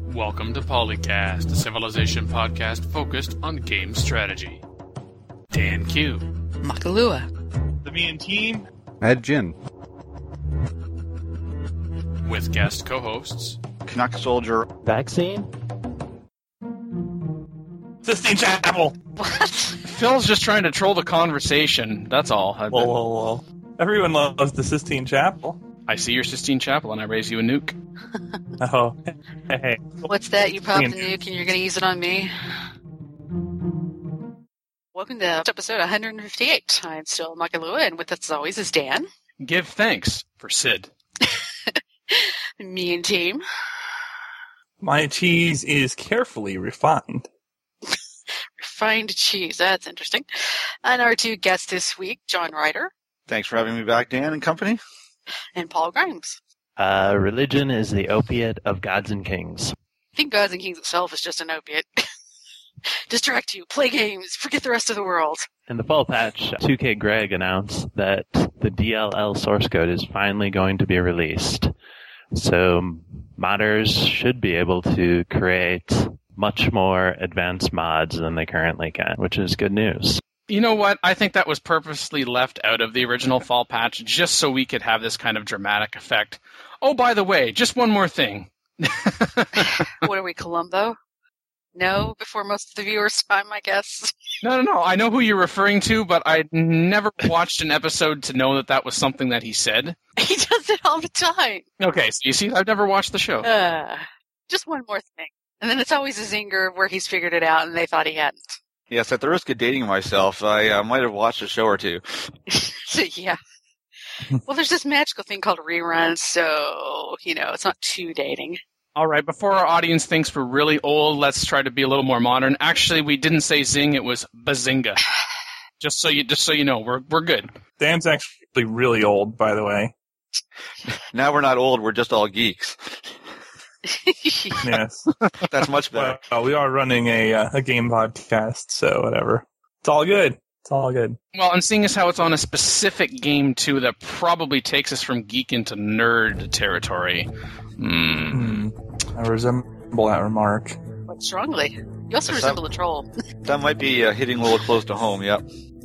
Welcome to Polycast, a Civilization podcast focused on game strategy. Dan Q. Makalua. The Me and Team. Ed Jin. With guest co-hosts Canuck Soldier. Vaccine? Sistine Chapel. What? Phil's just trying to troll the conversation, that's all. Whoa. Everyone loves the Sistine Chapel. I see your Sistine Chapel and I raise you a nuke. Oh, hey. What's that? You popped the nuke and you're going to use it on me? Welcome to episode 158. I'm still Makalua, and with us as always is Dan. Give thanks for Sid. Me and Team. My cheese is carefully refined. Refined cheese. That's interesting. And our two guests this week, John Ryder. Thanks for having me back, Dan and company. And Paul Grimes. Religion is the opiate of gods and kings. I think Gods and Kings itself is just an opiate. Distract you, play games, forget the rest of the world. In the fall patch, 2K Greg announced that the DLL source code is finally going to be released. So modders should be able to create much more advanced mods than they currently can, which is good news. You know what? I think that was purposely left out of the original fall patch just so we could have this kind of dramatic effect. Oh, by the way, just one more thing. What are we, Columbo? No, before most of the viewers' time, I guess. No. I know who you're referring to, but I never watched an episode to know that was something that he said. He does it all the time. Okay, so you see, I've never watched the show. Just one more thing. And then it's always a zinger where he's figured it out and they thought he hadn't. Yes, at the risk of dating myself, I might have watched a show or two. So, yeah. Well, there's this magical thing called reruns, so, it's not too dating. All right, before our audience thinks we're really old, let's try to be a little more modern. Actually, we didn't say zing, it was bazinga. Just so you know, we're good. Dan's actually really old, by the way. Now we're not old, we're just all geeks. Yes. That's much better. Well, we are running a game podcast, so whatever. It's all good. It's all good. Well, and seeing as how it's on a specific game, too, that probably takes us from geek into nerd territory. I resemble that remark. Quite strongly. You also resemble a troll. That might be hitting a little close to home, yep.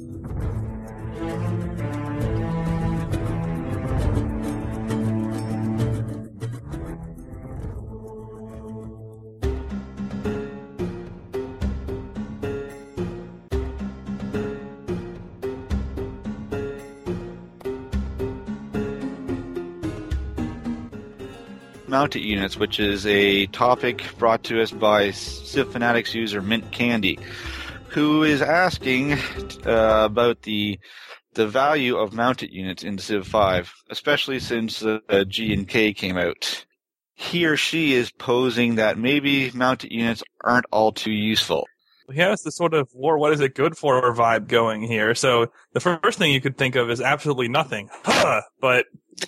Mounted units, which is a topic brought to us by Civ Fanatics user Mint Candy, who is asking about the value of mounted units in Civ 5, especially since G and K came out. He or she is posing that maybe mounted units aren't all too useful. He has the sort of war, what is it good for vibe going here. So the first thing you could think of is absolutely nothing. But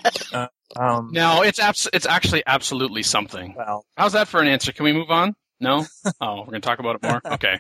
no, it's actually absolutely something. Well, how's that for an answer? Can we move on? No? Oh, we're going to talk about it more? Okay.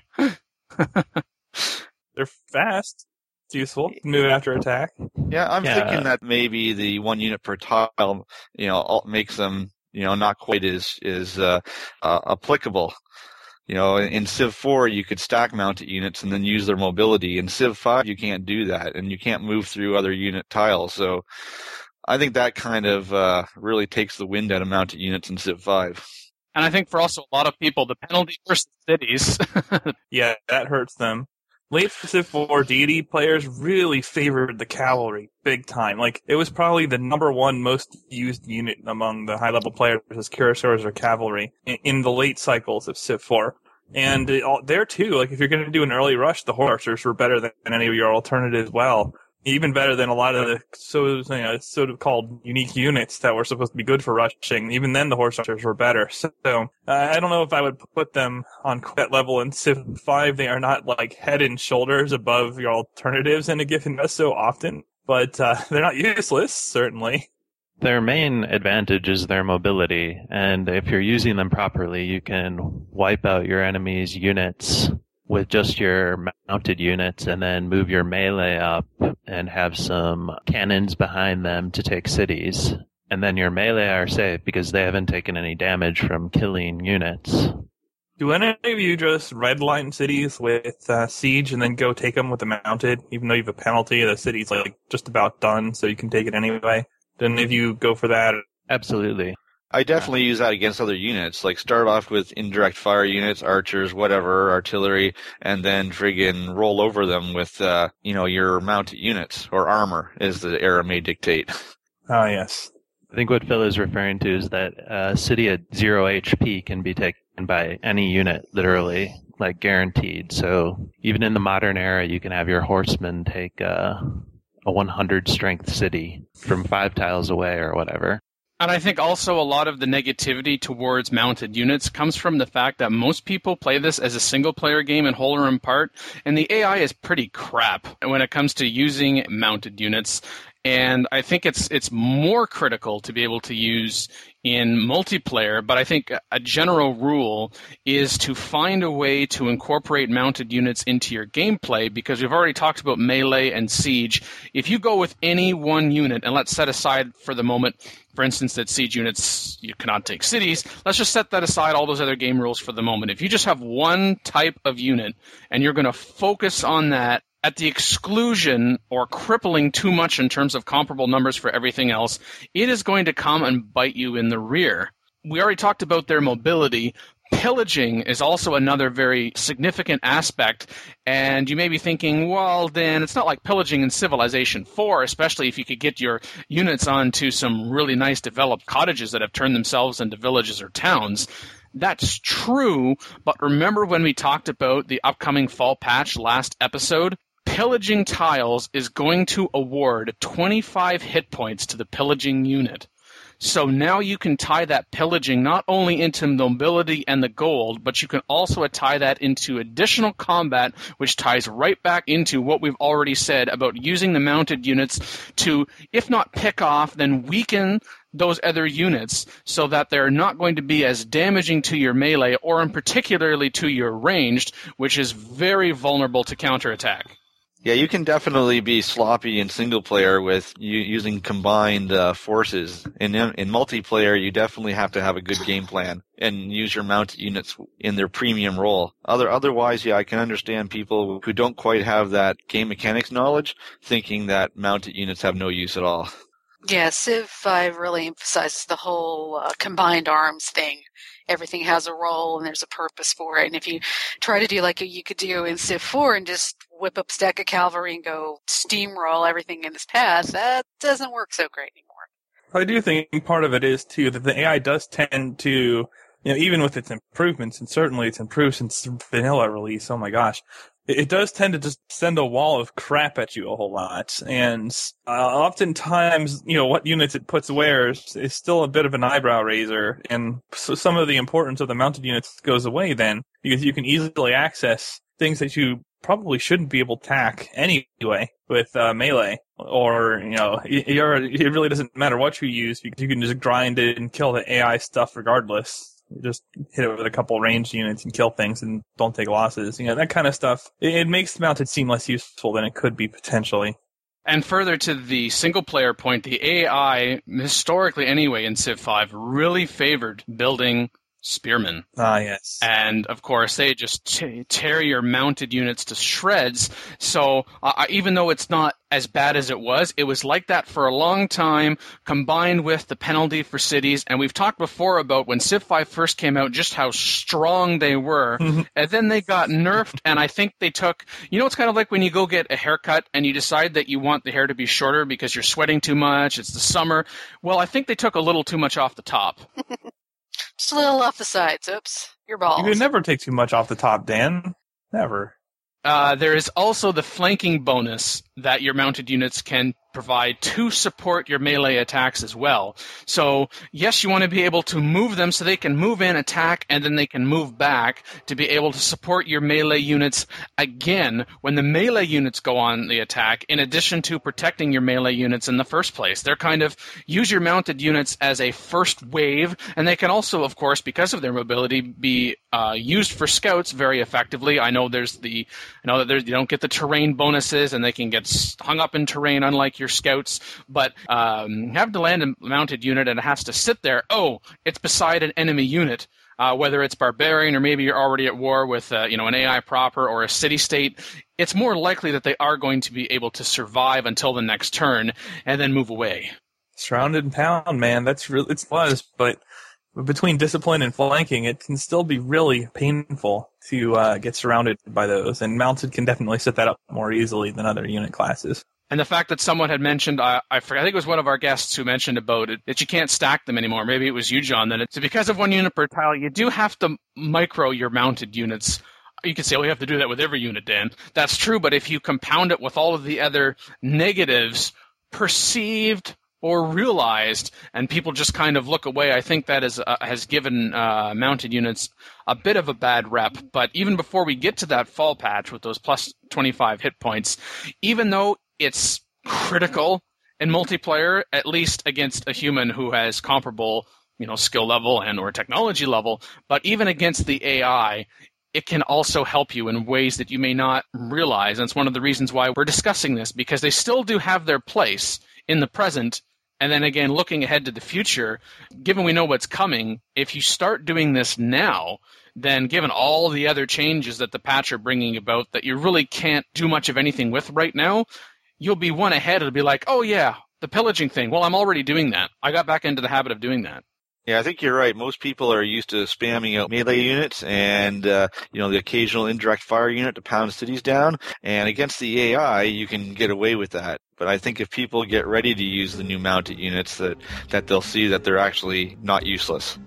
They're fast. It's useful. Move after attack. Yeah, I'm thinking that maybe the 1 unit per tile, makes them, not quite as applicable. In Civ 4, you could stack mounted units and then use their mobility. In Civ 5, you can't do that, and you can't move through other unit tiles. So I think that kind of really takes the wind out of mounted units in Civ 5. And I think for also a lot of people, the penalty versus cities. Yeah, that hurts them. Late Civ 4 deity players really favored the cavalry big time. Like, it was probably the number one most used unit among the high-level players as cuirassiers or cavalry in the late cycles of Civ 4. And there, too, like, if you're going to do an early rush, the horsers were better than any of your alternatives well. Even better than a lot of the sort of called unique units that were supposed to be good for rushing. Even then, the horse rushers were better. So I don't know if I would put them on that level in Civ 5. They are not like head and shoulders above your alternatives in a given mess so often, but they're not useless, certainly. Their main advantage is their mobility, and if you're using them properly, you can wipe out your enemy's units with just your mounted units and then move your melee up and have some cannons behind them to take cities. and then your melee are safe because they haven't taken any damage from killing units. Do any of you just redline cities with siege and then go take them with the mounted, even though you have a penalty? The city's like just about done, so you can take it anyway. Do any of you go for that? Absolutely. I definitely use that against other units. Like, start off with indirect fire units, archers, whatever, artillery, and then friggin' roll over them with, your mounted units, or armor, as the era may dictate. Ah, yes. I think what Phil is referring to is that a city at 0 HP can be taken by any unit, literally, like guaranteed. So even in the modern era, you can have your horsemen take a 100 strength city from 5 tiles away or whatever. And I think also a lot of the negativity towards mounted units comes from the fact that most people play this as a single-player game in whole or in part, and the AI is pretty crap when it comes to using mounted units. And I think it's more critical to be able to use in multiplayer, but I think a general rule is to find a way to incorporate mounted units into your gameplay, because we've already talked about melee and siege. If you go with any one unit, and let's set aside for the moment, for instance, that siege units, you cannot take cities, let's just set that aside, all those other game rules for the moment. If you just have one type of unit, and you're going to focus on that, at the exclusion or crippling too much in terms of comparable numbers for everything else, it is going to come and bite you in the rear. We already talked about their mobility. Pillaging is also another very significant aspect, and you may be thinking, well, then it's not like pillaging in Civilization 4, especially if you could get your units onto some really nice developed cottages that have turned themselves into villages or towns. That's true, but remember when we talked about the upcoming fall patch last episode? Pillaging tiles is going to award 25 hit points to the pillaging unit. So now you can tie that pillaging not only into mobility and the gold, but you can also tie that into additional combat, which ties right back into what we've already said about using the mounted units to, if not pick off, then weaken those other units so that they're not going to be as damaging to your melee or in particularly to your ranged, which is very vulnerable to counterattack. Yeah, you can definitely be sloppy in single player with using combined forces. In multiplayer, you definitely have to have a good game plan and use your mounted units in their premium role. Otherwise, yeah, I can understand people who don't quite have that game mechanics knowledge thinking that mounted units have no use at all. Yeah, Civ 5 really emphasizes the whole combined arms thing. Everything has a role and there's a purpose for it. And if you try to do like you could do in Civ 4 and just whip up a stack of cavalry and go steamroll everything in its path, that doesn't work so great anymore. I do think part of it is, too, that the AI does tend to, even with its improvements, and certainly it's improved since vanilla release, oh my gosh, it does tend to just send a wall of crap at you a whole lot. And oftentimes, what units it puts where is still a bit of an eyebrow raiser. And so some of the importance of the mounted units goes away then, because you can easily access things that you probably shouldn't be able to attack anyway with melee. Or, it really doesn't matter what you use, because you can just grind it and kill the AI stuff regardless. You just hit it with a couple ranged units and kill things and don't take losses. That kind of stuff. It makes mounted seem less useful than it could be potentially. And further to the single-player point, the AI, historically anyway in Civ 5, really favored building spearmen. Ah, yes. And, of course, they just tear your mounted units to shreds. So even though it's not as bad as it was like that for a long time, combined with the penalty for cities. And we've talked before about when Civ 5 first came out, just how strong they were. And then they got nerfed, and I think they took... it's kind of like when you go get a haircut and you decide that you want the hair to be shorter because you're sweating too much, it's the summer. Well, I think they took a little too much off the top. Just a little off the sides. Oops. Your balls. You can never take too much off the top, Dan. Never. There is also the flanking bonus that your mounted units can provide to support your melee attacks as well. So, yes, you want to be able to move them so they can move in, attack, and then they can move back to be able to support your melee units again when the melee units go on the attack, in addition to protecting your melee units in the first place. They're kind of use your mounted units as a first wave, and they can also, of course, because of their mobility, be used for scouts very effectively. I know you don't get the terrain bonuses, and they can get it's hung up in terrain, unlike your scouts. But have to land a mounted unit, and it has to sit there. Oh, it's beside an enemy unit. Whether it's barbarian or maybe you're already at war with an AI proper or a city-state, it's more likely that they are going to be able to survive until the next turn and then move away. Surrounded and pound, man. That's really, it was, but between discipline and flanking, it can still be really painful to get surrounded by those, and mounted can definitely set that up more easily than other unit classes. And the fact that someone had mentioned, I forget, I think it was one of our guests who mentioned about it, that you can't stack them anymore. Maybe it was you, John. That it's because of one unit per tile, you do have to micro your mounted units. You could say, well, you have to do that with every unit, Dan. That's true, but if you compound it with all of the other negatives, perceived or realized, and people just kind of look away, I think that has given mounted units a bit of a bad rep. But even before we get to that fall patch with those plus 25 hit points, even though it's critical in multiplayer, at least against a human who has comparable, skill level and or technology level, but even against the AI, it can also help you in ways that you may not realize. And it's one of the reasons why we're discussing this, because they still do have their place in the present. And then again, looking ahead to the future, given we know what's coming, if you start doing this now, then given all the other changes that the patch are bringing about that you really can't do much of anything with right now, you'll be one ahead. It'll be like, oh yeah, the pillaging thing. Well, I'm already doing that. I got back into the habit of doing that. Yeah, I think you're right. Most people are used to spamming out melee units and, the occasional indirect fire unit to pound cities down. And against the AI, you can get away with that. But I think if people get ready to use the new mounted units, that they'll see that they're actually not useless.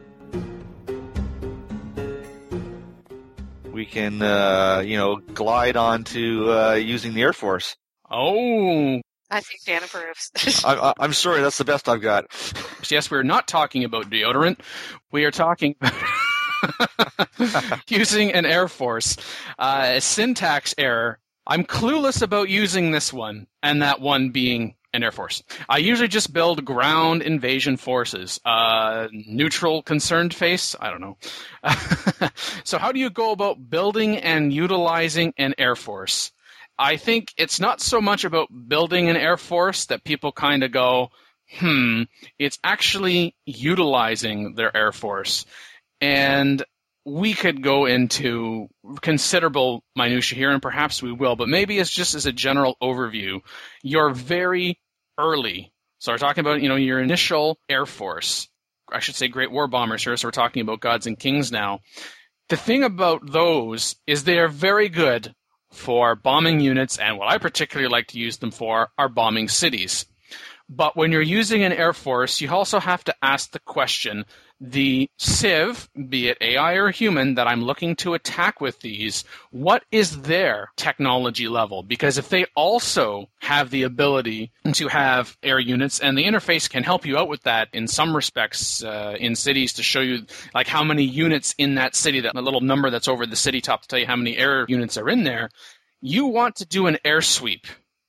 We can, glide on to using the Air Force. Oh, I think Dan approves. I'm sorry, that's the best I've got. Yes, we're not talking about deodorant. We are talking about using an Air Force. Syntax error. I'm clueless about using this one, and that one being an Air Force. I usually just build ground invasion forces. Neutral concerned face? I don't know. So how do you go about building and utilizing an Air Force? I think it's not so much about building an Air Force that people kind of go, it's actually utilizing their Air Force. And we could go into considerable minutia here, and perhaps we will, but maybe it's just as a general overview. You're very early. So we're talking about, your initial Air Force. I should say Great War Bombers here, so we're talking about Gods and Kings now. The thing about those is they are very good for bombing units, and what I particularly like to use them for are bombing cities. But when you're using an Air Force, you also have to ask the question, the Civ, be it AI or human, that I'm looking to attack with these, what is their technology level? Because if they also have the ability to have air units, and the interface can help you out with that in some respects in cities to show you like how many units in that city, that little number that's over the city top to tell you how many air units are in there, you want to do an air sweep.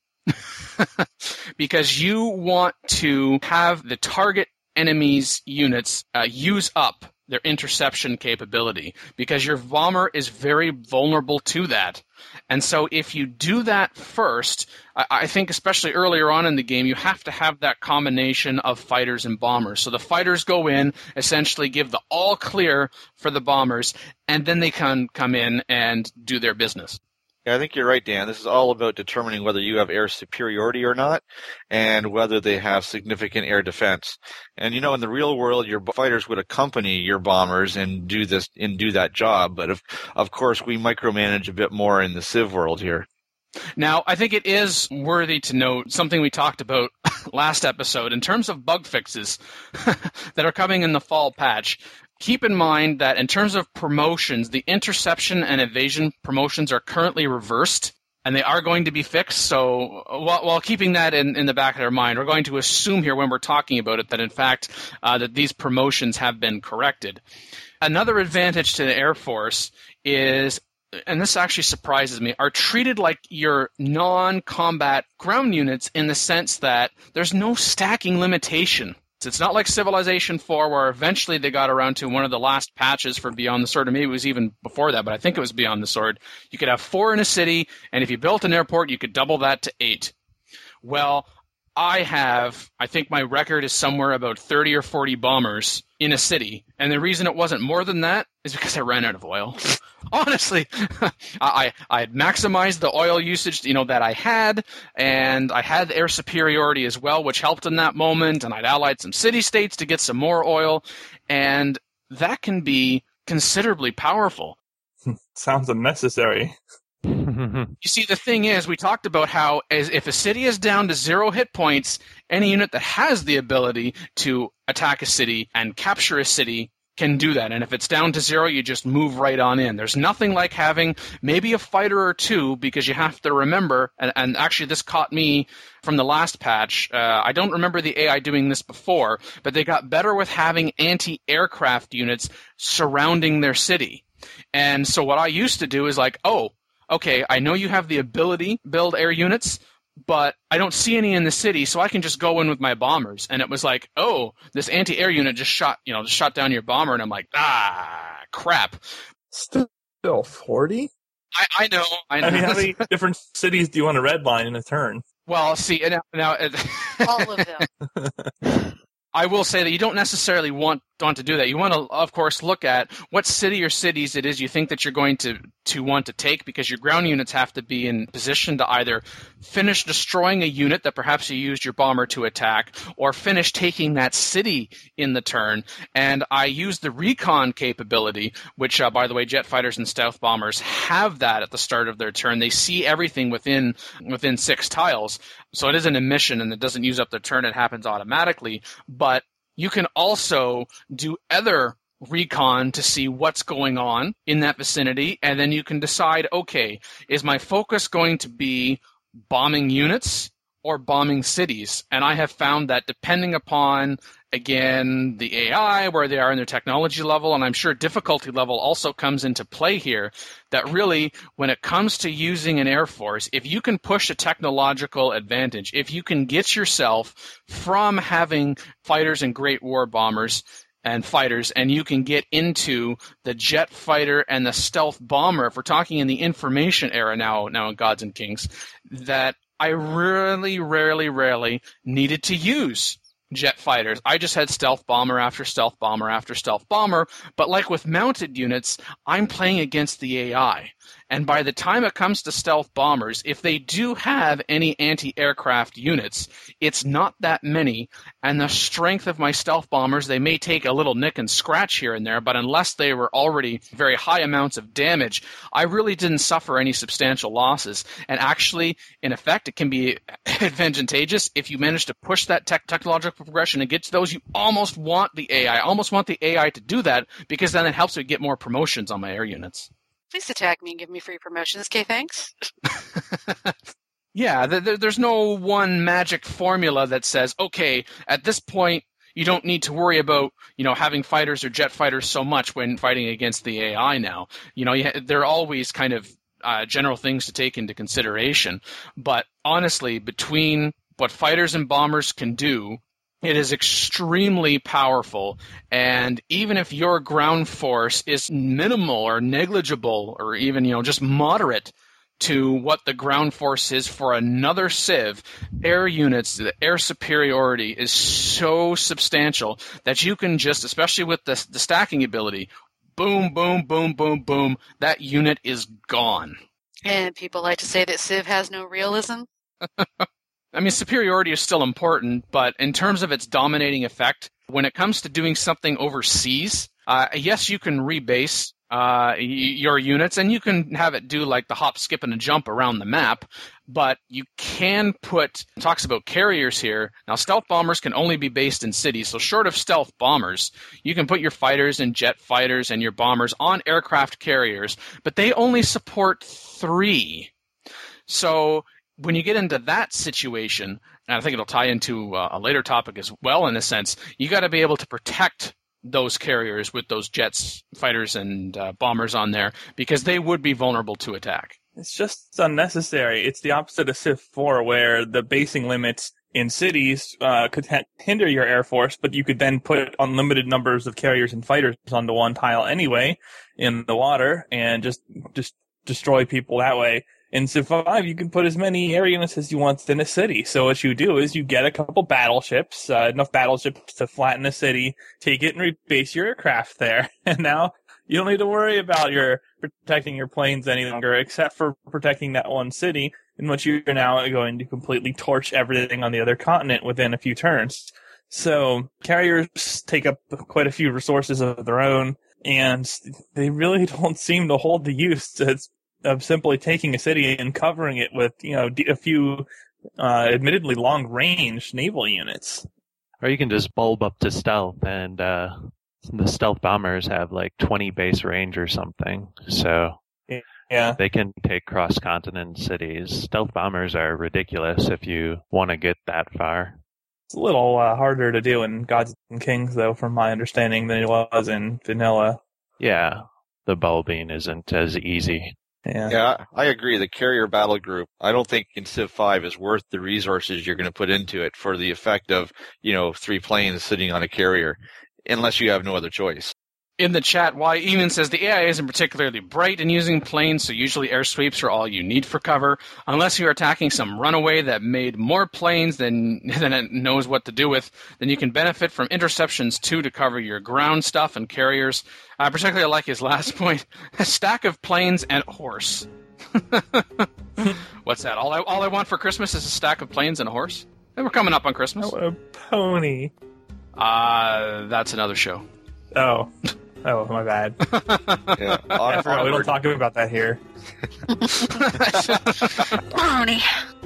Because you want to have the target enemy's units use up their interception capability, because your bomber is very vulnerable to that. And so if you do that first, I think especially earlier on in the game, you have to have that combination of fighters and bombers. So the fighters go in, essentially give the all clear for the bombers, and then they can come in and do their business. Yeah, I think you're right, Dan. This is all about determining whether you have air superiority or not, and whether they have significant air defense. And in the real world, your fighters would accompany your bombers and do that job. But of course, we micromanage a bit more in the Civ world here. Now, I think it is worthy to note something we talked about last episode in terms of bug fixes that are coming in the fall patch. Keep in mind that in terms of promotions, the interception and evasion promotions are currently reversed, and they are going to be fixed. So while keeping that in the back of our mind, we're going to assume here when we're talking about it that, in fact, that these promotions have been corrected. Another advantage to the Air Force is, and this actually surprises me, are treated like your non-combat ground units in the sense that there's no stacking limitation. It's not like Civilization 4, where eventually they got around to one of the last patches for Beyond the Sword, or maybe it was even before that, but I think it was Beyond the Sword. You could have 4 in a city, and if you built an airport, you could double that to 8. Well, I think my record is somewhere about 30 or 40 bombers in a city, and the reason it wasn't more than that is because I ran out of oil. Honestly, I had maximized the oil usage, that I had, and I had air superiority as well, which helped in that moment, and I'd allied some city-states to get some more oil, and that can be considerably powerful. Sounds unnecessary. You see, the thing is, we talked about how if a city is down to 0 hit points, any unit that has the ability to attack a city and capture a city can do that. And if it's down to 0, you just move right on in. There's nothing like having maybe a fighter or 2, because you have to remember, and actually this caught me from the last patch. I don't remember the AI doing this before, but they got better with having anti-aircraft units surrounding their city. And so what I used to do is like, okay, I know you have the ability to build air units, but I don't see any in the city, so I can just go in with my bombers. And it was like, this anti-air unit just shot down your bomber, and I'm like, crap. Still 40? I know. I mean, how many different cities do you want to redline in a turn? Well, see, now all of them. I will say that you don't necessarily want to do that. You want to, of course, look at what city or cities it is you think that you're going to want to take, because your ground units have to be in position to either finish destroying a unit that perhaps you used your bomber to attack, or finish taking that city in the turn. And I use the recon capability, which, by the way, jet fighters and stealth bombers have that at the start of their turn. They see everything within 6 tiles. So it isn't a mission, and it doesn't use up their turn. It happens automatically. But you can also do other recon to see what's going on in that vicinity, and then you can decide, okay, is my focus going to be bombing units or bombing cities? And I have found that depending upon, again, the AI, where they are in their technology level, and I'm sure difficulty level also comes into play here, that really, when it comes to using an air force, if you can push a technological advantage, if you can get yourself from having fighters and great war bombers and fighters, and you can get into the jet fighter and the stealth bomber, if we're talking in the information era now in Gods and Kings, that I really, rarely needed to use jet fighters. I just had stealth bomber after stealth bomber after stealth bomber, but like with mounted units, I'm playing against the AI. And by the time it comes to stealth bombers, if they do have any anti-aircraft units, it's not that many, and the strength of my stealth bombers, they may take a little nick and scratch here and there, but unless they were already very high amounts of damage, I really didn't suffer any substantial losses. And actually, in effect, it can be advantageous if you manage to push that technological progression and get to those. You almost want the AI to do that, because then it helps me get more promotions on my air units. Please attack me and give me free promotions. Okay, thanks. Yeah, there's no one magic formula that says, okay, at this point, you don't need to worry about, having fighters or jet fighters so much when fighting against the AI now. There are always kind of general things to take into consideration. But honestly, between what fighters and bombers can do, it is extremely powerful, and even if your ground force is minimal or negligible or even, just moderate to what the ground force is for another Civ, air units, the air superiority is so substantial that you can just, especially with the stacking ability, boom, boom, boom, boom, boom, that unit is gone. And people like to say that Civ has no realism. I mean, superiority is still important, but in terms of its dominating effect, when it comes to doing something overseas, yes, you can rebase your units, and you can have it do like the hop, skip, and a jump around the map, but you can it talks about carriers here. Now, stealth bombers can only be based in cities, so short of stealth bombers, you can put your fighters and jet fighters and your bombers on aircraft carriers, but they only support 3. So when you get into that situation, and I think it'll tie into a later topic as well in a sense, you got to be able to protect those carriers with those jets, fighters, and bombers on there, because they would be vulnerable to attack. It's just unnecessary. It's the opposite of Civ 4, where the basing limits in cities could hinder your air force, but you could then put unlimited numbers of carriers and fighters onto one tile anyway in the water and just destroy people that way. In Civ 5, you can put as many air units as you want in a city. So what you do is you get a couple battleships, enough battleships to flatten a city, take it and rebase your aircraft there. And now you don't need to worry about protecting your planes any longer, except for protecting that one city, in which you're now going to completely torch everything on the other continent within a few turns. So carriers take up quite a few resources of their own, and they really don't seem to hold the use of simply taking a city and covering it with, a few admittedly long-range naval units. Or you can just bulb up to stealth, and the stealth bombers have like 20 base range or something. So yeah, they can take cross-continent cities. Stealth bombers are ridiculous if you want to get that far. It's a little harder to do in Gods and Kings, though, from my understanding, than it was in vanilla. Yeah, the bulbing isn't as easy. Yeah, I agree. The carrier battle group, I don't think in Civ 5 is worth the resources you're going to put into it for the effect of, 3 planes sitting on a carrier, unless you have no other choice. In the chat, Y even says the AI isn't particularly bright in using planes, so usually air sweeps are all you need for cover. Unless you're attacking some runaway that made more planes than it knows what to do with, then you can benefit from interceptions too to cover your ground stuff and carriers. Particularly I like his last point, a stack of planes and a horse. What's that? All I want for Christmas is a stack of planes and a horse? Hey, we're coming up on Christmas. Oh, a pony. That's another show. Oh, my bad. Yeah, we don't talk about that here. Brownie.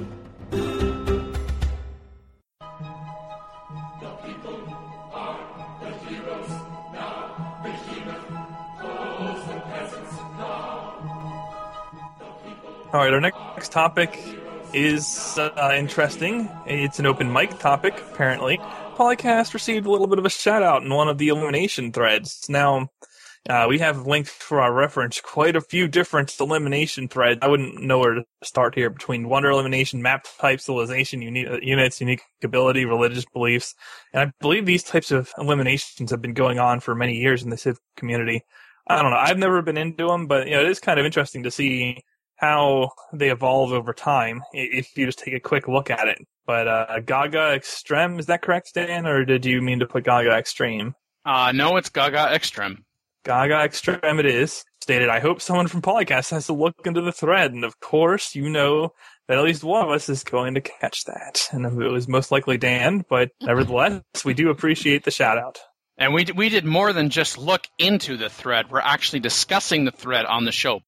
All right, our next topic is interesting. It's an open mic topic, apparently. Polycast received a little bit of a shout-out in one of the elimination threads. Now, we have linked for our reference quite a few different elimination threads. I wouldn't know where to start here between wonder elimination, map type, civilization, units, unique ability, religious beliefs. And I believe these types of eliminations have been going on for many years in the Civ community. I don't know. I've never been into them, but it is kind of interesting to see how they evolve over time if you just take a quick look at it. But Gaga Extreme, is that correct, Dan, or did you mean to put Gaga Extreme? No, it's Gaga Extreme. Gaga Extreme it is. Stated, I hope someone from Polycast has to look into the thread, and of course, you know that at least one of us is going to catch that. And it was most likely Dan, but nevertheless, we do appreciate the shout-out. And we did more than just look into the thread. We're actually discussing the thread on the show.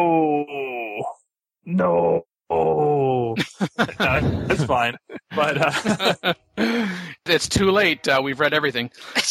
No. That's fine. But it's too late. We've read everything.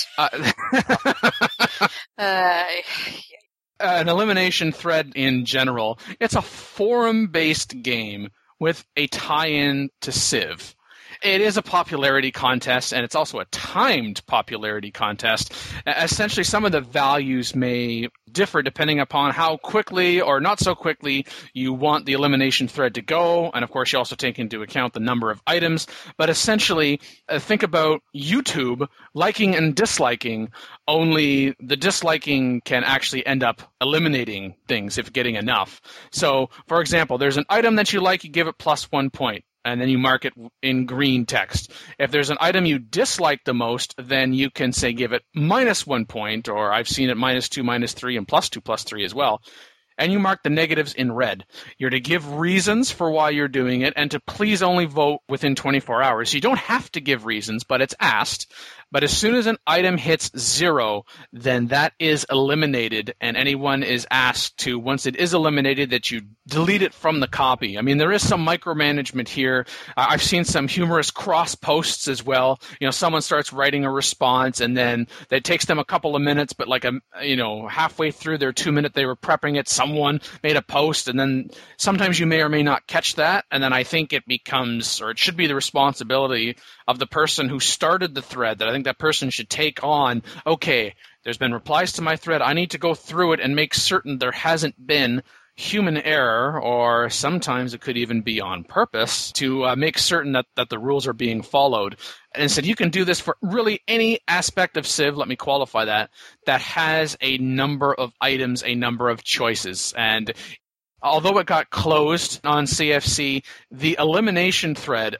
An elimination thread in general. It's a forum-based game with a tie-in to Civ. It is a popularity contest, and it's also a timed popularity contest. Essentially, some of the values may differ depending upon how quickly or not so quickly you want the elimination thread to go, and of course you also take into account the number of items. But essentially, think about YouTube liking and disliking, only the disliking can actually end up eliminating things if getting enough. So, for example, there's an item that you like, you give it +1 point. And then you mark it in green text. If there's an item you dislike the most, then you can say give it -1 point, or I've seen it -2, -3, and +2, +3 as well. And you mark the negatives in red. You're to give reasons for why you're doing it, and to please only vote within 24 hours. You don't have to give reasons, but it's asked. But as soon as an item hits 0, then that is eliminated, and anyone is asked to, once it is eliminated, that you delete it from the copy. I mean, there is some micromanagement here. I've seen some humorous cross posts as well. Someone starts writing a response, and then it takes them a couple of minutes, but halfway through their 2 minute they were prepping it, someone made a post, and then sometimes you may or may not catch that, and then I think it becomes, or it should be the responsibility of the person who started the thread, that I think that person should take on, okay, there's been replies to my thread, I need to go through it and make certain there hasn't been human error, or sometimes it could even be on purpose, to make certain that the rules are being followed. And said you can do this for really any aspect of Civ, let me qualify that has a number of items, a number of choices. And although it got closed on CFC, the elimination thread.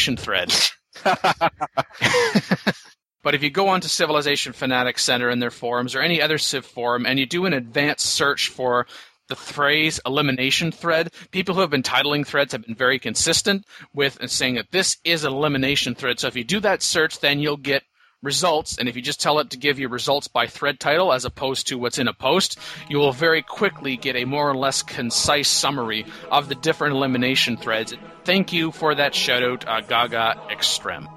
But if you go onto Civilization Fanatics Center and their forums or any other Civ forum and you do an advanced search for the phrase elimination thread, people who have been titling threads have been very consistent with saying that this is an elimination thread. So if you do that search, then you'll get results. And if you just tell it to give you results by thread title as opposed to what's in a post, you will very quickly get a more or less concise summary of the different elimination threads. Thank you for that shout out, Gaga Extreme.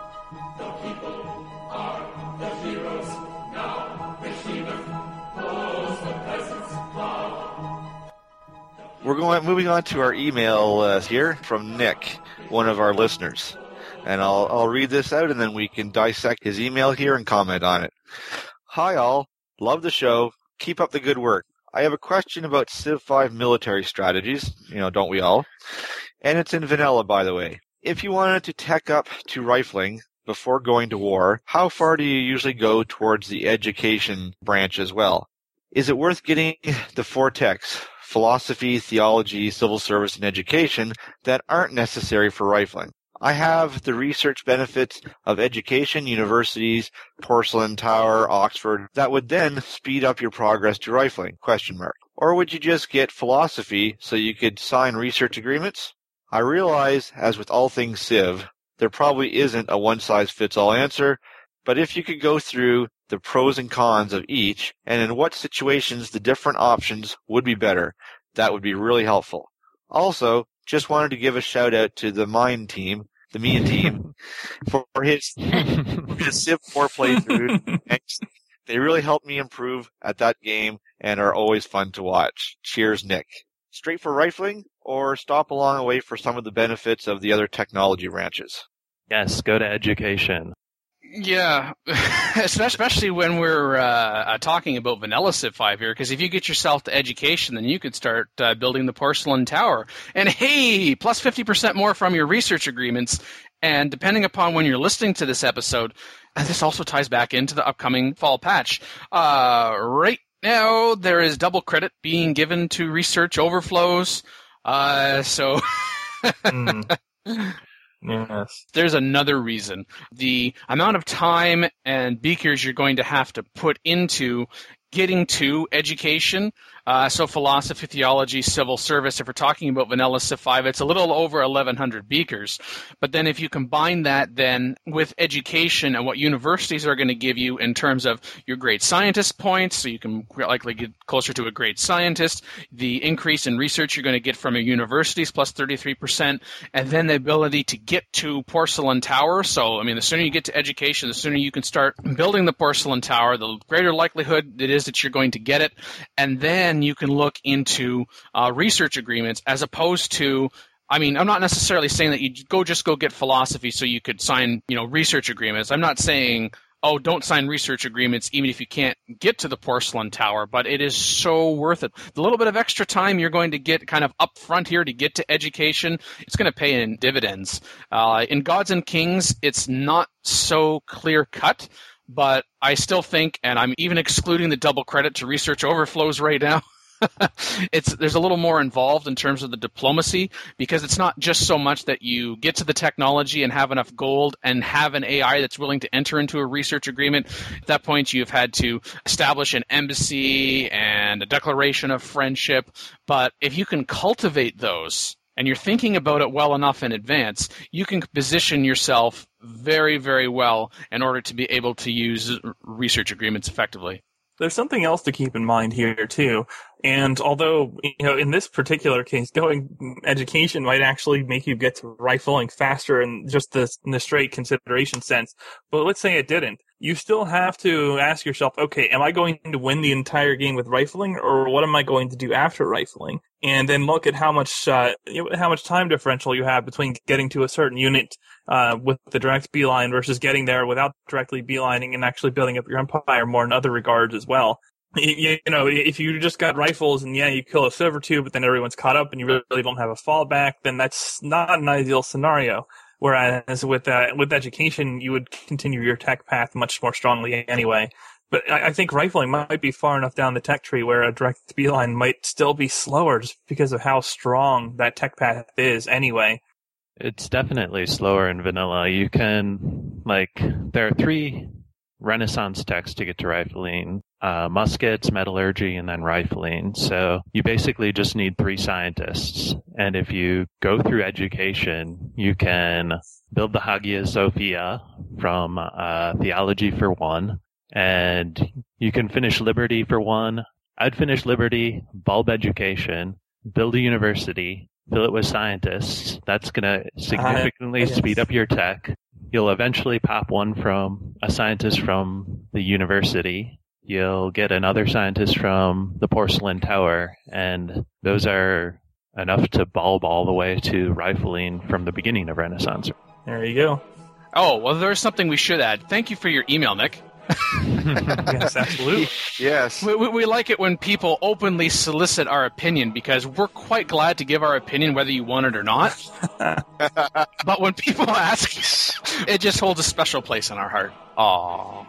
We're moving on to our email here from Nick, one of our listeners. And I'll read this out, and then we can dissect his email here and comment on it. Hi all, love the show. Keep up the good work. I have a question about Civ 5 military strategies. Don't we all? And it's in vanilla, by the way. If you wanted to tech up to rifling before going to war, how far do you usually go towards the education branch as well? Is it worth getting the 4 techs? Philosophy, theology, civil service, and education that aren't necessary for rifling. I have the research benefits of education, universities, Porcelain Tower, Oxford, that would then speed up your progress to rifling, ? Or would you just get philosophy so you could sign research agreements? I realize, as with all things Civ, there probably isn't a one-size-fits-all answer, but if you could go through the pros and cons of each, and in what situations the different options would be better, that would be really helpful. Also, just wanted to give a shout out to the Mean team, for his Civ 4 playthrough. They really helped me improve at that game and are always fun to watch. Cheers, Nick. Straight for rifling, or stop along the way for some of the benefits of the other technology branches? Yes, go to education. Yeah, especially when we're talking about vanilla Civ 5 here, because if you get yourself to education, then you could start building the Porcelain Tower. And hey, plus 50% more from your research agreements. And depending upon when you're listening to this episode, this also ties back into the upcoming fall patch. Right now, there is double credit being given to research overflows. Yes. There's another reason. The amount of time and beakers you're going to have to put into getting to education, so philosophy, theology, civil service, if we're talking about vanilla Civ 5, it's a little over 1,100 beakers. But then if you combine that then with education and what universities are going to give you in terms of your great scientist points, so you can likely get closer to a great scientist, the increase in research you're going to get from your universities, plus 33%, and then the ability to get to Porcelain Tower. So, the sooner you get to education, the sooner you can start building the Porcelain Tower, the greater likelihood it is that you're going to get it. And then you can look into research agreements as opposed to, I'm not necessarily saying that you just go get philosophy so you could sign, research agreements. I'm not saying, don't sign research agreements even if you can't get to the Porcelain Tower, but it is so worth it. The little bit of extra time you're going to get kind of up front here to get to education, it's going to pay in dividends. In Gods and Kings, it's not so clear-cut, but I still think, and I'm even excluding the double credit to research overflows right now, there's a little more involved in terms of the diplomacy, because it's not just so much that you get to the technology and have enough gold and have an AI that's willing to enter into a research agreement. At that point, you've had to establish an embassy and a declaration of friendship. But if you can cultivate those, and you're thinking about it well enough in advance, you can position yourself very, very well in order to be able to use research agreements effectively. There's something else to keep in mind here, too. And although, in this particular case, going education might actually make you get to rifling faster in just in the straight consideration sense, but let's say it didn't. You still have to ask yourself, okay, am I going to win the entire game with rifling, or what am I going to do after rifling? And then look at how much time differential you have between getting to a certain unit with the direct beeline versus getting there without directly beelining and actually building up your empire more in other regards as well. If you just got rifles and you kill a silver tube, but then everyone's caught up and you really don't have a fallback, then that's not an ideal scenario. Whereas with education, you would continue your tech path much more strongly anyway. But I think rifling might be far enough down the tech tree where a direct beeline might still be slower just because of how strong that tech path is anyway. It's definitely slower in vanilla. You can, there are 3 Renaissance techs to get to rifling. Muskets, metallurgy, and then rifling. So you basically just need 3 scientists. And if you go through education, you can build the Hagia Sophia from theology for 1. And you can finish Liberty for 1. I'd finish Liberty, bulb education, build a university, fill it with scientists. That's going to significantly speed up your tech. You'll eventually pop one from a scientist from the university. You'll get another scientist from the porcelain tower, and those are enough to bulb all the way to rifling from the beginning of Renaissance. There you go. Oh, well, there's something we should add. Thank you for your email, Nick. Yes, absolutely. Yes. We like it when people openly solicit our opinion because we're quite glad to give our opinion whether you want it or not. But when people ask, it just holds a special place in our heart. Aww.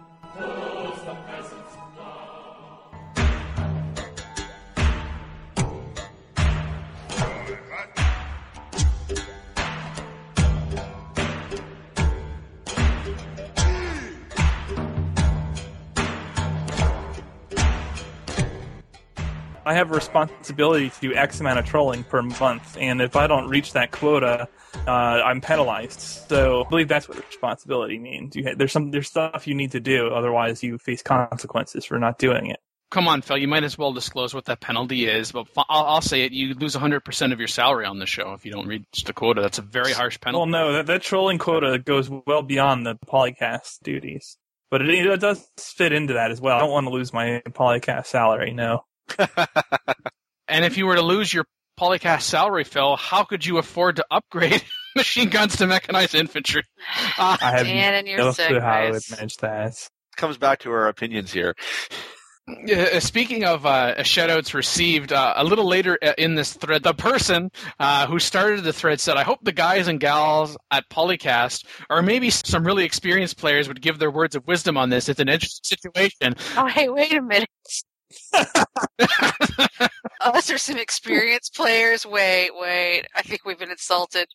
I have a responsibility to do X amount of trolling per month, and if I don't reach that quota, I'm penalized. So I believe that's what responsibility means. There's stuff you need to do, otherwise you face consequences for not doing it. Come on, Phil, you might as well disclose what that penalty is, but I'll say it. You lose 100% of your salary on the show if you don't reach the quota. That's a very harsh penalty. Well, no, that trolling quota goes well beyond the polycast duties. But it does fit into that as well. I don't want to lose my polycast salary, no. And if you were to lose your polycast salary, Phil, how could you afford to upgrade machine guns to mechanized infantry? I have no sick, clue how I would guys. manage that. Comes back to our opinions here. Speaking of shout-outs received, a little later in this thread, the person who started the thread said, I hope the guys and gals at Polycast, or maybe some really experienced players, would give their words of wisdom on this. It's an interesting situation. Oh, hey, wait a minute. Us are some experienced players. Wait. I think we've been insulted.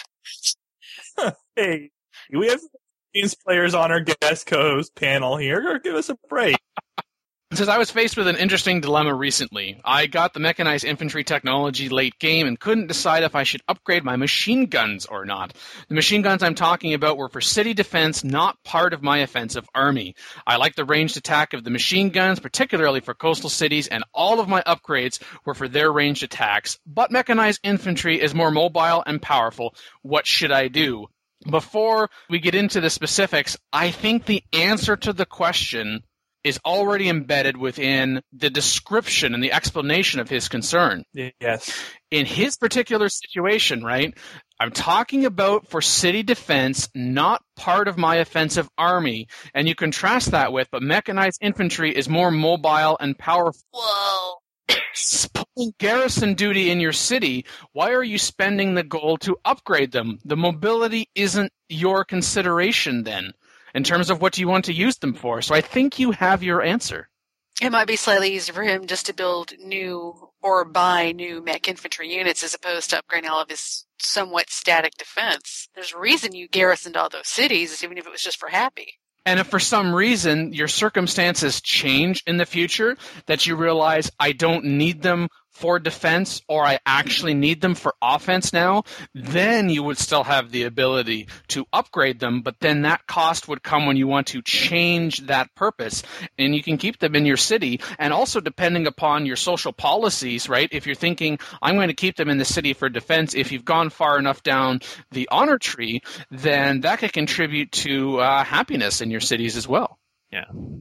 Hey, we have experienced players on our guest co-host panel here. Or give us a break. It says, I was faced with an interesting dilemma recently. I got the mechanized infantry technology late game and couldn't decide if I should upgrade my machine guns or not. The machine guns I'm talking about were for city defense, not part of my offensive army. I like the ranged attack of the machine guns, particularly for coastal cities, and all of my upgrades were for their ranged attacks. But mechanized infantry is more mobile and powerful. What should I do? Before we get into the specifics, I think the answer to the question is already embedded within the description and the explanation of his concern. Yes. In his particular situation, right, I'm talking about for city defense, not part of my offensive army. And you contrast that with, but mechanized infantry is more mobile and powerful. Whoa. Pulling garrison duty in your city, why are you spending the gold to upgrade them? The mobility isn't your consideration then, in terms of what you want to use them for. So I think you have your answer. It might be slightly easier for him just to build new or buy new mech infantry units as opposed to upgrading all of his somewhat static defense. There's a reason you garrisoned all those cities, even if it was just for happy. And if for some reason your circumstances change in the future, that you realize I don't need them for defense or I actually need them for offense now, then you would still have the ability to upgrade them, but then that cost would come when you want to change that purpose. And you can keep them in your city, and also depending upon your social policies, right? If you're thinking, I'm going to keep them in the city for defense, if you've gone far enough down the honor tree, then that could contribute to happiness in your cities as well. Yeah.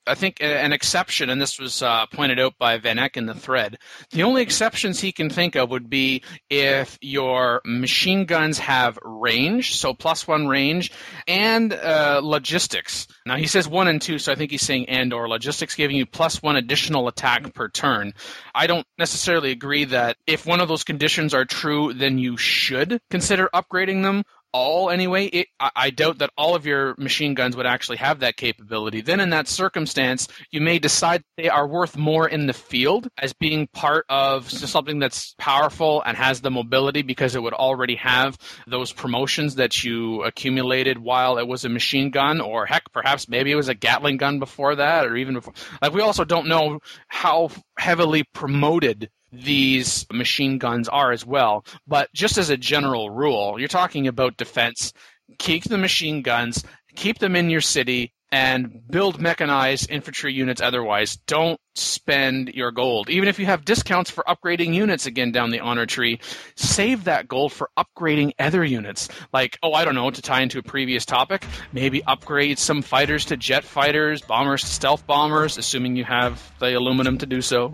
I think, an exception, and this was pointed out by Van Eck in the thread. The only exceptions he can think of would be if your machine guns have range, so +1 range, and logistics. Now, he says 1 and 2, so I think he's saying and or logistics, giving you +1 additional attack per turn. I don't necessarily agree that if one of those conditions are true, then you should consider upgrading them. Anyway, I doubt that all of your machine guns would actually have that capability. Then in that circumstance, you may decide they are worth more in the field as being part of something that's powerful and has the mobility because it would already have those promotions that you accumulated while it was a machine gun, or heck, perhaps maybe it was a Gatling gun before that, or even before. Like, we also don't know how heavily promoted these machine guns are as well. But just as a general rule, you're talking about defense. Keep the machine guns, keep them in your city, and build mechanized infantry units otherwise. Don't spend your gold. Even if you have discounts for upgrading units again down the honor tree, save that gold for upgrading other units. Like, I don't know, to tie into a previous topic, maybe upgrade some fighters to jet fighters, bombers to stealth bombers, assuming you have the aluminum to do so.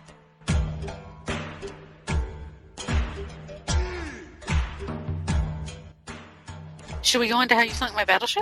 Should we go into how you sunk my battleship?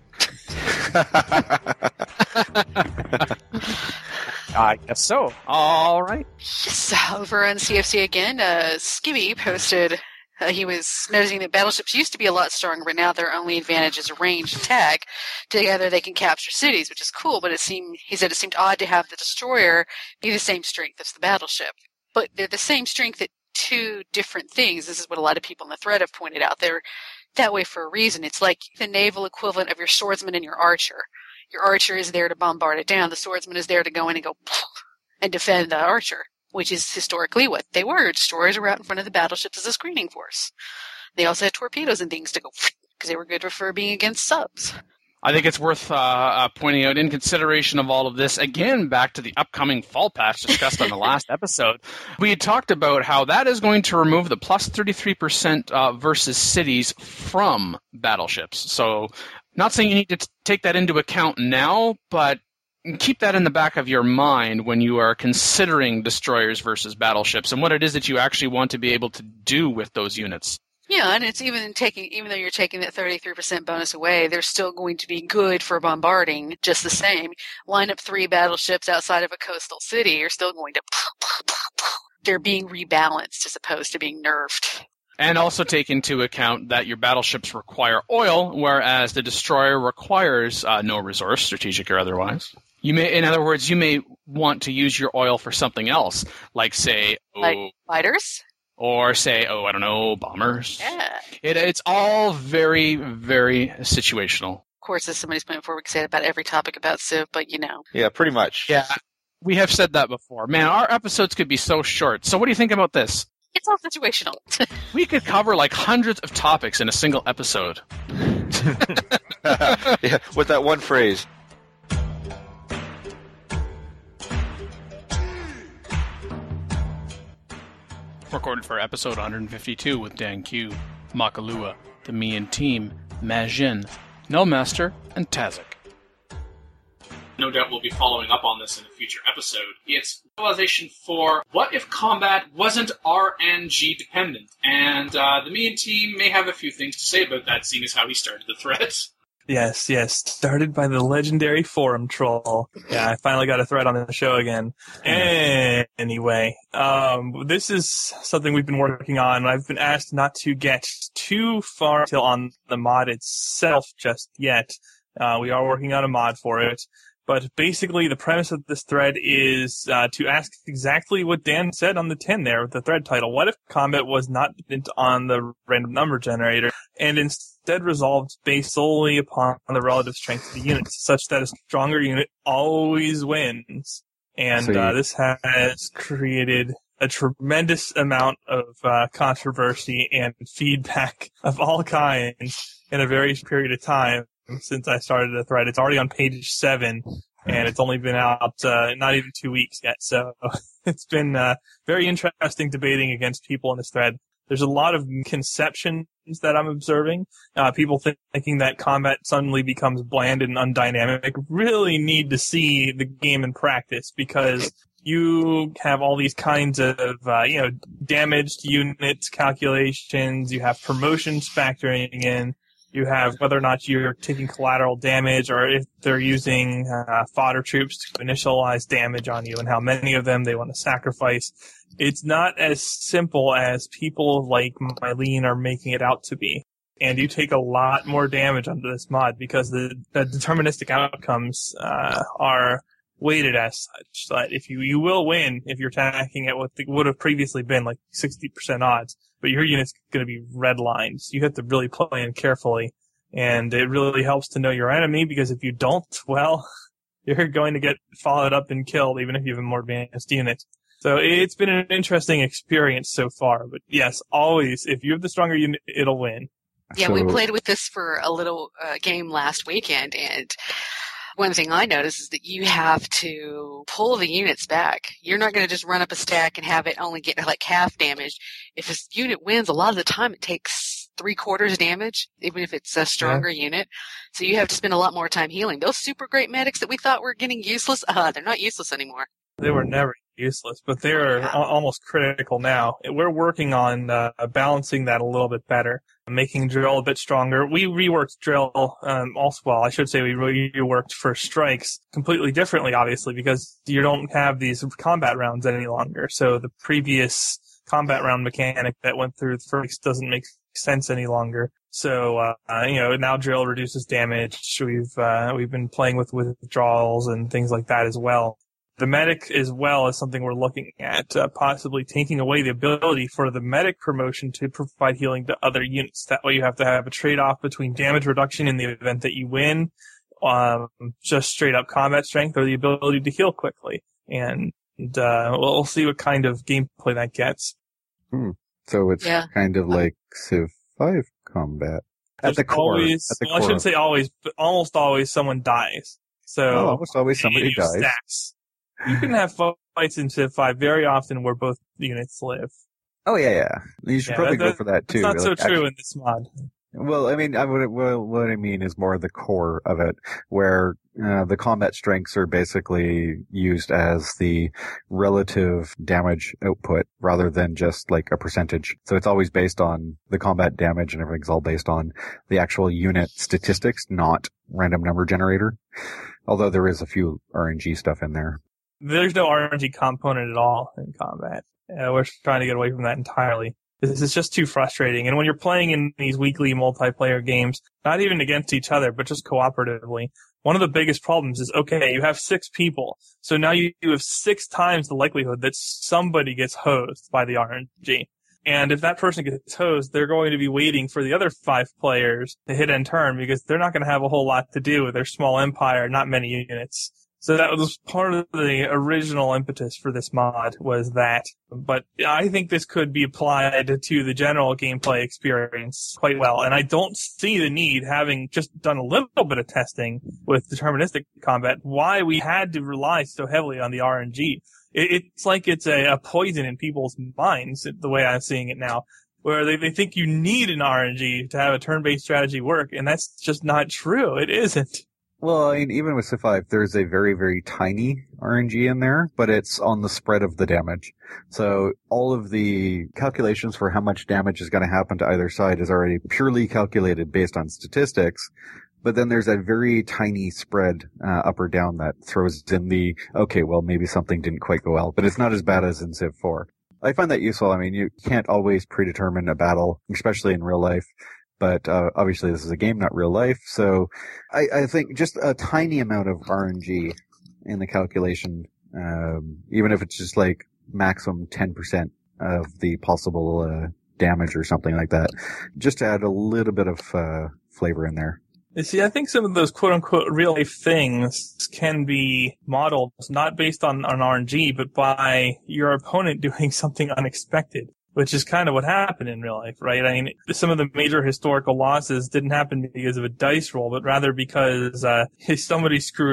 I guess so. All right. Yes, over on CFC again, Skibby posted he was noticing that battleships used to be a lot stronger, but now their only advantage is range and tag. Together they can capture cities, which is cool, but he said it seemed odd to have the destroyer be the same strength as the battleship. But they're the same strength at two different things. This is what a lot of people in the thread have pointed out. They're that way for a reason. It's like the naval equivalent of your swordsman and your archer. Your archer is there to bombard it down. The swordsman is there to go in and go and defend the archer, which is historically what they were. Destroyers were out in front of the battleships as a screening force. They also had torpedoes and things to go because they were good for being against subs. I think it's worth pointing out, in consideration of all of this, again, back to the upcoming fall patch discussed on the last episode, we had talked about how that is going to remove the plus 33% versus cities from battleships. So, not saying you need to take that into account now, but keep that in the back of your mind when you are considering destroyers versus battleships and what it is that you actually want to be able to do with those units. Yeah, and it's even though you're taking that 33% bonus away, they're still going to be good for bombarding just the same. Line up 3 battleships outside of a coastal city, you're still going to they're being rebalanced as opposed to being nerfed. And also take into account that your battleships require oil, whereas the destroyer requires no resource, strategic or otherwise. In other words, you may want to use your oil for something else, like say, like fighters? Or say, I don't know, bombers. Yeah. It's all very, very situational. Of course, as somebody's pointing forward, we can say it about every topic about Civ, but you know. Yeah, pretty much. Yeah, we have said that before. Man, our episodes could be so short. So what do you think about this? It's all situational. We could cover like hundreds of topics in a single episode. Yeah, with that one phrase. Recorded for episode 152 with Dan Q, Makalua, the Mian team, Majin, Nullmaster, and Tazak. No doubt we'll be following up on this in a future episode. It's Civilization 4. What if combat wasn't RNG dependent? And the Mian team may have a few things to say about that, seeing as how he started the threads. Yes. Started by the legendary forum troll. Yeah, I finally got a thread on the show again. Anyway, this is something we've been working on. I've been asked not to get too far till on the mod itself just yet. We are working on a mod for it. But basically, the premise of this thread is to ask exactly what Dan said on the 10 there with the thread title. What if combat was not dependent on the random number generator and instead resolved based solely upon the relative strength of the units, such that a stronger unit always wins? And this has created a tremendous amount of controversy and feedback of all kinds in a very short period of time. Since I started the thread. It's already on page 7, and it's only been out not even 2 weeks yet. So it's been very interesting debating against people in this thread. There's a lot of conceptions that I'm observing. People thinking that combat suddenly becomes bland and undynamic really need to see the game in practice, because you have all these kinds of, damaged units calculations. You have promotions factoring in. You have whether or not you're taking collateral damage, or if they're using fodder troops to initialize damage on you, and how many of them they want to sacrifice. It's not as simple as people like Mylene are making it out to be. And you take a lot more damage under this mod, because the deterministic outcomes are weighted as such that if you will win if you're attacking at what would have previously been like 60% odds, but your unit's going to be redlined. So you have to really play in carefully, and it really helps to know your enemy, because if you don't, well, you're going to get followed up and killed even if you have a more advanced unit. So it's been an interesting experience so far, but yes, always, if you have the stronger unit, it'll win. Yeah, we played with this for a little game last weekend, and one thing I noticed is that you have to pull the units back. You're not going to just run up a stack and have it only get like half damage. If a unit wins, a lot of the time it takes 3/4 damage, even if it's a stronger unit. So you have to spend a lot more time healing. Those super great medics that we thought were getting useless, they're not useless anymore. They were never useless, but they're almost critical now. We're working on balancing that a little bit better, making drill a bit stronger. We reworked drill also. Well, I should say we reworked for strikes completely differently, obviously, because you don't have these combat rounds any longer. So the previous combat round mechanic that went through the strikes doesn't make sense any longer. So now drill reduces damage. We've been playing with withdrawals and things like that as well. The medic as well is something we're looking at, possibly taking away the ability for the medic promotion to provide healing to other units. That way you have to have a trade-off between damage reduction in the event that you win, just straight-up combat strength, or the ability to heal quickly. And we'll see what kind of gameplay that gets. So it's kind of like Civ 5 combat. At the core. I shouldn't say always, but almost always someone dies. So almost always somebody dies. Stacks. You can have fights in Civ 5 very often where both units live. Oh, yeah. You should probably go for that, too. It's not so true in this mod. Well, I mean, what I mean is more the core of it, where the combat strengths are basically used as the relative damage output rather than just like a percentage. So it's always based on the combat damage, and everything's all based on the actual unit statistics, not random number generator. Although there is a few RNG stuff in there. There's no RNG component at all in combat. We're trying to get away from that entirely. This is just too frustrating. And when you're playing in these weekly multiplayer games, not even against each other, but just cooperatively, one of the biggest problems is, okay, you have 6 people. So now you have 6 times the likelihood that somebody gets hosed by the RNG. And if that person gets hosed, they're going to be waiting for the other 5 players to hit end turn, because they're not going to have a whole lot to do with their small empire, not many units. So that was part of the original impetus for this mod, was that. But I think this could be applied to the general gameplay experience quite well. And I don't see the need, having just done a little bit of testing with deterministic combat, why we had to rely so heavily on the RNG. It's like it's a poison in people's minds, the way I'm seeing it now, where they think you need an RNG to have a turn-based strategy work, and that's just not true. It isn't. Well, I mean, even with Civ 5, there's a very, very tiny RNG in there, but it's on the spread of the damage. So all of the calculations for how much damage is going to happen to either side is already purely calculated based on statistics. But then there's a very tiny spread up or down that throws in the, okay, well, maybe something didn't quite go well, but it's not as bad as in Civ 4. I find that useful. I mean, you can't always predetermine a battle, especially in real life. But obviously this is a game, not real life. So I think just a tiny amount of RNG in the calculation, even if it's just like maximum 10% of the possible damage or something like that, just to add a little bit of flavor in there. You see, I think some of those quote-unquote real-life things can be modeled not based on RNG, but by your opponent doing something unexpected, which is kind of what happened in real life, right? I mean, some of the major historical losses didn't happen because of a dice roll, but rather because somebody screwed up.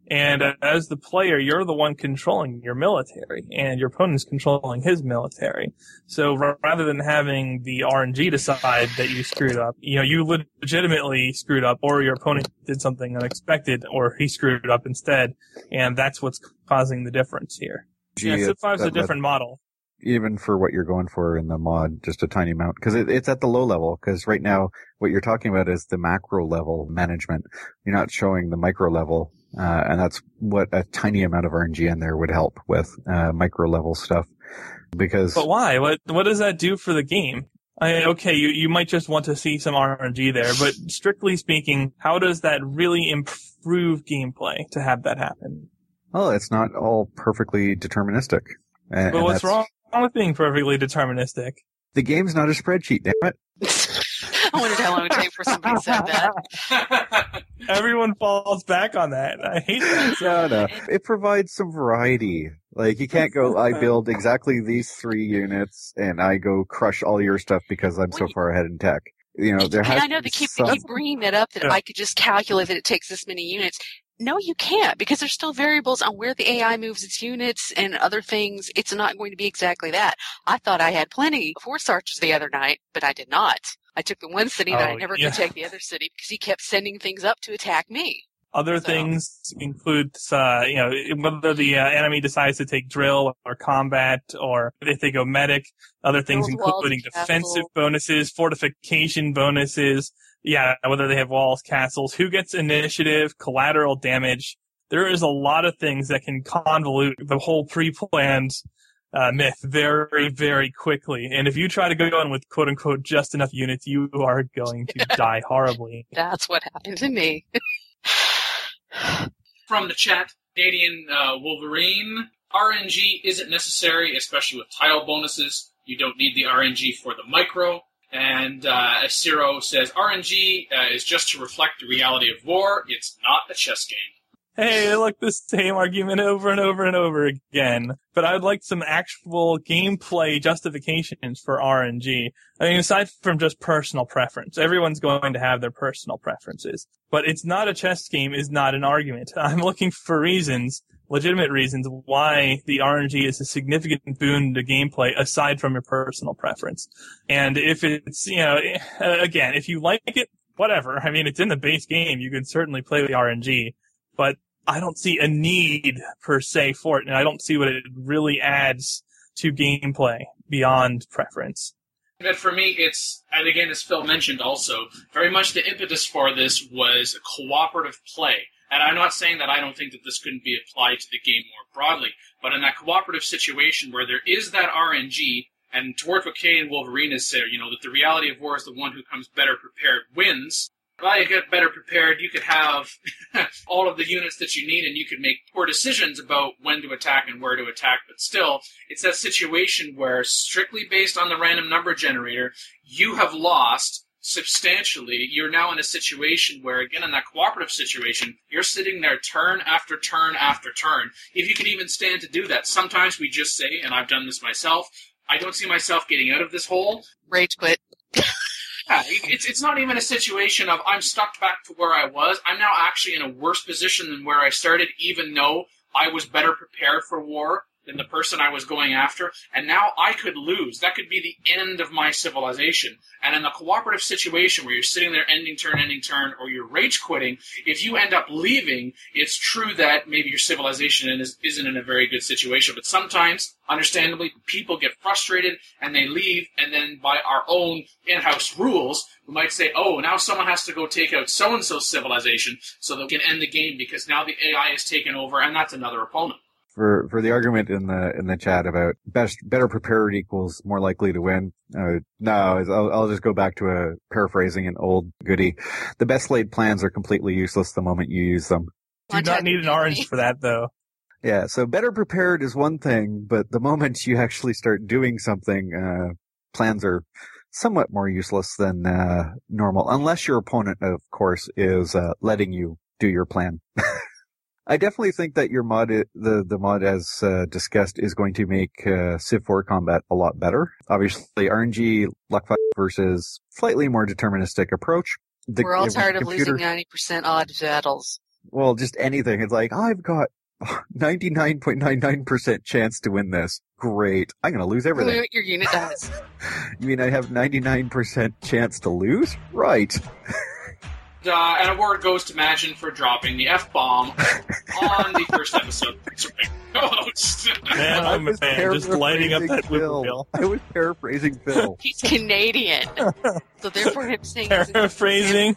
And as the player, you're the one controlling your military, and your opponent's controlling his military. So rather than having the RNG decide that you screwed up, you legitimately screwed up, or your opponent did something unexpected, or he screwed up instead, and that's what's causing the difference here. Civ 5 is a different model. Even for what you're going for in the mod, just a tiny amount, because it's at the low level, because right now what you're talking about is the macro level management. You're not showing the micro level, and that's what a tiny amount of RNG in there would help with, micro level stuff. But why? What does that do for the game? Okay, you might just want to see some RNG there, but strictly speaking, how does that really improve gameplay to have that happen? Well, it's not all perfectly deterministic. But what's wrong with being perfectly deterministic? The game's not a spreadsheet, damn it. I wondered how long it would take for somebody said that. Everyone falls back on that. I hate that. No. It provides some variety. Like, you can't go, I build exactly these 3 units, and I go crush all your stuff because I'm so far ahead in tech. I know they keep bringing that up, that I could just calculate that it takes this many units. No, you can't, because there's still variables on where the AI moves its units and other things. It's not going to be exactly that. I thought I had plenty of Force Archers the other night, but I did not. I took the one city that I never could take the other city because he kept sending things up to attack me. Other things include, whether the enemy decides to take drill or combat, or if they go medic. Other things including defensive bonuses, fortification bonuses. Yeah, whether they have walls, castles, who gets initiative, collateral damage. There is a lot of things that can convolute the whole pre-planned myth very, very quickly. And if you try to go in with quote-unquote just enough units, you are going to die horribly. That's what happened to me. From the chat, Canadian Wolverine, RNG isn't necessary, especially with tile bonuses. You don't need the RNG for the micro. And Asiro says, RNG is just to reflect the reality of war. It's not a chess game. Hey, look, the same argument over and over and over again. But I'd like some actual gameplay justifications for RNG. I mean, aside from just personal preference, everyone's going to have their personal preferences. But it's not a chess game is not an argument. I'm looking for reasons, legitimate reasons, why the RNG is a significant boon to gameplay aside from your personal preference. And if it's, again, if you like it, whatever. I mean, it's in the base game. You can certainly play the RNG. But I don't see a need per se for it, and I don't see what it really adds to gameplay beyond preference. But for me, and again, as Phil mentioned also, very much the impetus for this was cooperative play. And I'm not saying that I don't think that this couldn't be applied to the game more broadly, but in that cooperative situation where there is that RNG, and towards what Kay and Wolverine has said, that the reality of war is the one who comes better prepared wins. Well, you get better prepared, you could have all of the units that you need, and you could make poor decisions about when to attack and where to attack, but still, it's that situation where, strictly based on the random number generator, you have lost substantially. You're now in a situation where, again, in that cooperative situation, you're sitting there turn after turn after turn. If you can even stand to do that, sometimes we just say, and I've done this myself, I don't see myself getting out of this hole. Rage quit. Yeah, it's not even a situation of I'm stuck back to where I was. I'm now actually in a worse position than where I started, even though I was better prepared for war than the person I was going after. And now I could lose. That could be the end of my civilization. And in a cooperative situation where you're sitting there ending turn, or you're rage quitting, if you end up leaving, it's true that maybe your civilization isn't in a very good situation. But sometimes, understandably, people get frustrated and they leave, and then by our own in-house rules, we might say, oh, now someone has to go take out so-and-so's civilization so that we can end the game because now the AI is taken over and that's another opponent. For the argument in the chat about better prepared equals more likely to win, I'll just go back to paraphrasing an old goodie. The best laid plans are completely useless the moment you use them. Do not need an orange for that, though. Yeah, so better prepared is one thing, but the moment you actually start doing something, plans are somewhat more useless than normal, unless your opponent, of course, is letting you do your plan. I definitely think that your mod, the mod as discussed, is going to make Civ 4 combat a lot better. Obviously, RNG, luck fight versus slightly more deterministic approach. We're all tired of losing 90% odd battles. Well, just anything. It's like, I've got 99.99% chance to win this. Great. I'm going to lose everything. What your unit does. You mean I have 99% chance to lose? Right. An award goes to Magin for dropping the F-bomb on the first episode. Man, I'm just lighting up that whippoorwill. I was paraphrasing Phil. He's Canadian. So therefore him saying... Paraphrasing.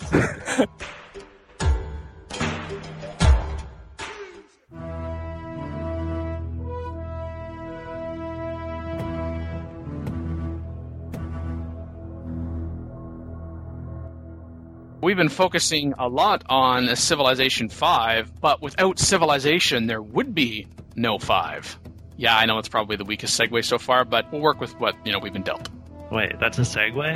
We've been focusing a lot on Civilization 5, but without Civilization, there would be no 5. Yeah, I know it's probably the weakest segue so far, but we'll work with what we've been dealt. Wait, that's a segue?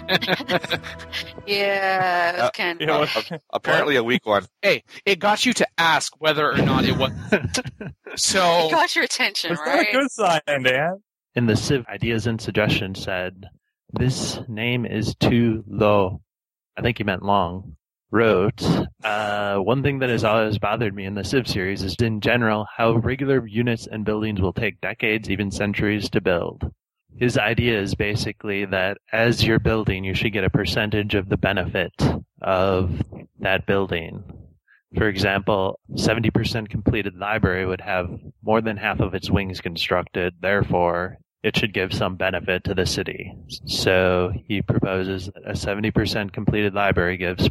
Yeah, it's kind of... Apparently a weak one. Hey, it got you to ask whether or not it was. So It got your attention, It's right? not a good sign, Dan. In the Civ Ideas and Suggestions said, this name is too low. I think he meant long. Wrote, one thing that has always bothered me in the Civ series is, in general, how regular units and buildings will take decades, even centuries, to build. His idea is basically that as you're building, you should get a percentage of the benefit of that building. For example, 70% completed library would have more than half of its wings constructed, therefore it should give some benefit to the city. So he proposes that a 70% completed library gives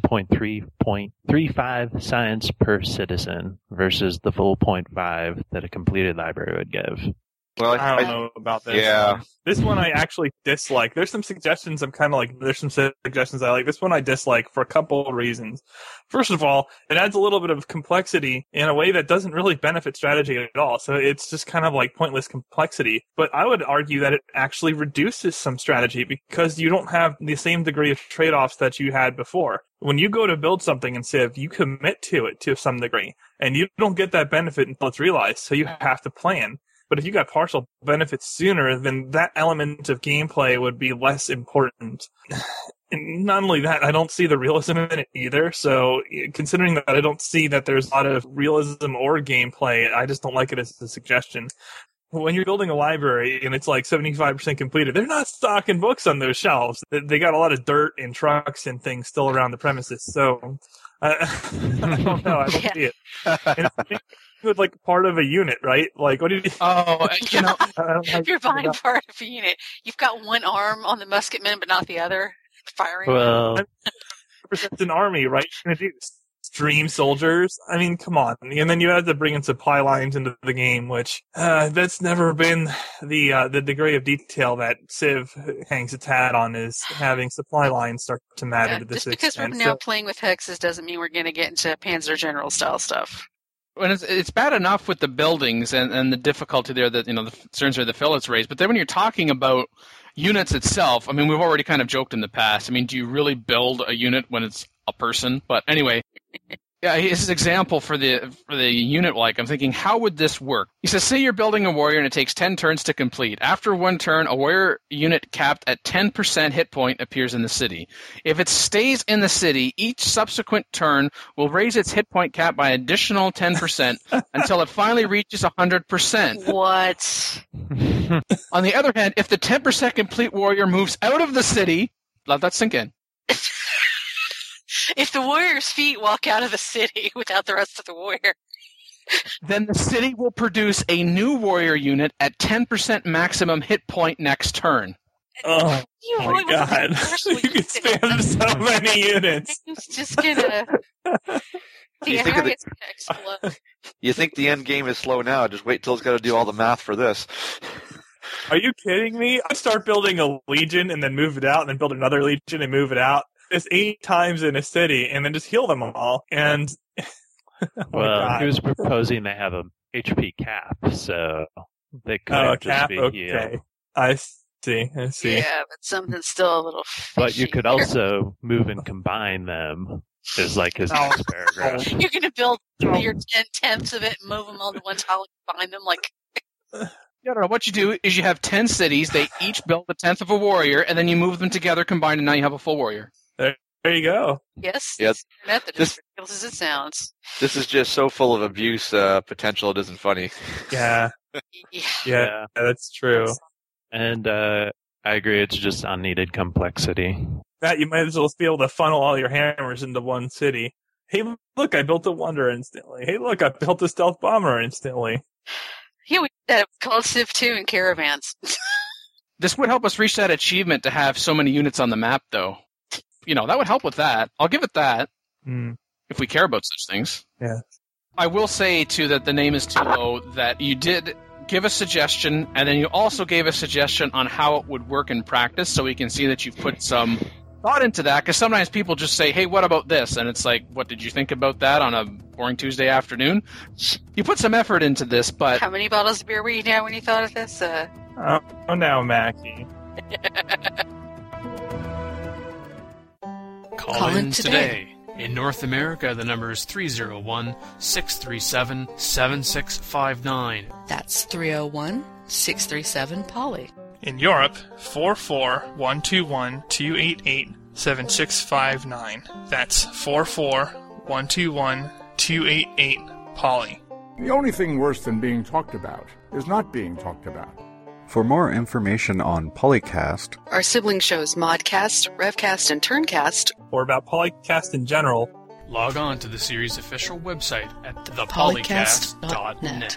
0.35 science per citizen versus the full 0.5 that a completed library would give. Well, I don't know about this. Yeah. This one I actually dislike. There's some suggestions I'm kind of like, there's some suggestions I like. This one I dislike for a couple of reasons. First of all, it adds a little bit of complexity in a way that doesn't really benefit strategy at all. So it's just kind of like pointless complexity. But I would argue that it actually reduces some strategy because you don't have the same degree of trade-offs that you had before. When you go to build something in Civ, you commit to it to some degree. And you don't get that benefit until it's realized. So you have to plan. But if you got partial benefits sooner, then that element of gameplay would be less important. And not only that, I don't see the realism in it either. So considering that I don't see that there's a lot of realism or gameplay, I just don't like it as a suggestion. When you're building a library and it's like 75% completed, they're not stocking books on those shelves. They got a lot of dirt and trucks and things still around the premises. So I don't know. I don't see it. And with like part of a unit, right? Like, what do you? Oh, If you're buying part of a unit, you've got one arm on the musketman, but not the other firing. Well, It's an army, right? You're gonna do stream soldiers. I mean, come on. And then you have to bring in supply lines into the game, which that's never been the degree of detail that Civ hangs its hat on, is having supply lines start to matter to this just because extent. we're now playing with hexes doesn't mean we're going to get into Panzer General style stuff. when it's bad enough with the buildings and the difficulty there that, the concerns are the Phillips raised, but then when you're talking about units itself, I mean, we've already kind of joked in the past. I mean, do you really build a unit when it's a person? But anyway, yeah, his example for the unit, like, I'm thinking, how would this work? He says, say you're building a warrior and it takes 10 turns to complete. After one turn, a warrior unit capped at 10% hit point appears in the city. If it stays in the city, each subsequent turn will raise its hit point cap by additional 10% until it finally reaches 100%. What? On the other hand, if the 10% complete warrior moves out of the city, let that sink in. If the warrior's feet walk out of the city without the rest of the warrior, then the city will produce a new warrior unit at 10% maximum hit point next turn. Oh you my really god. You can spam so many units. It's just gonna... You think of Harriet's gonna explode. You think the end game is slow now? Just wait till it's got to do all the math for this. Are you kidding me? I'd start building a legion and then move it out and then build another legion and move it out. It's 8 times in a city and then just heal them all. And well, he was proposing they have a HP cap, so they could just be healed. I see. Yeah, but something's still a little fishy. But you could also move and combine them. Is like his next paragraph. You're going to build your 10/10ths of it and move them all to one tile and combine them like... Yeah, no, what you do is you have 10 cities, they each build a 10th of a warrior, and then you move them together, combined, and now you have a full warrior. There There you go. Yes. Yeah, It's method as ridiculous as it sounds. This is just so full of abuse potential. It isn't funny. Yeah. Yeah, that's true. And I agree, it's just unneeded complexity. Matt, you might as well be able to funnel all your hammers into one city. Hey, look, I built a Wonder instantly. Hey, look, I built a Stealth Bomber instantly. Yeah, we did that called Civ 2 and Caravans. This would help us reach that achievement to have so many units on the map, though. That would help with that. I'll give it that. If we care about such things. Yeah. I will say, too, that the name is too low, that you did give a suggestion, and then you also gave a suggestion on how it would work in practice, so we can see that you've put some thought into that, because sometimes people just say, hey, what about this? And it's like, what, did you think about that on a boring Tuesday afternoon? You put some effort into this, but... How many bottles of beer were you down when you thought of this? Oh, now, Mackie. Call in today. In North America, the number is 301-637-7659. That's 301-637-POLY. In Europe, 44121-288-7659. That's 44121-288-POLY. The only thing worse than being talked about is not being talked about. For more information on Polycast, Our sibling shows Modcast, Revcast, and Turncast, or about Polycast in general, log on to the series' official website at thepolycast.net.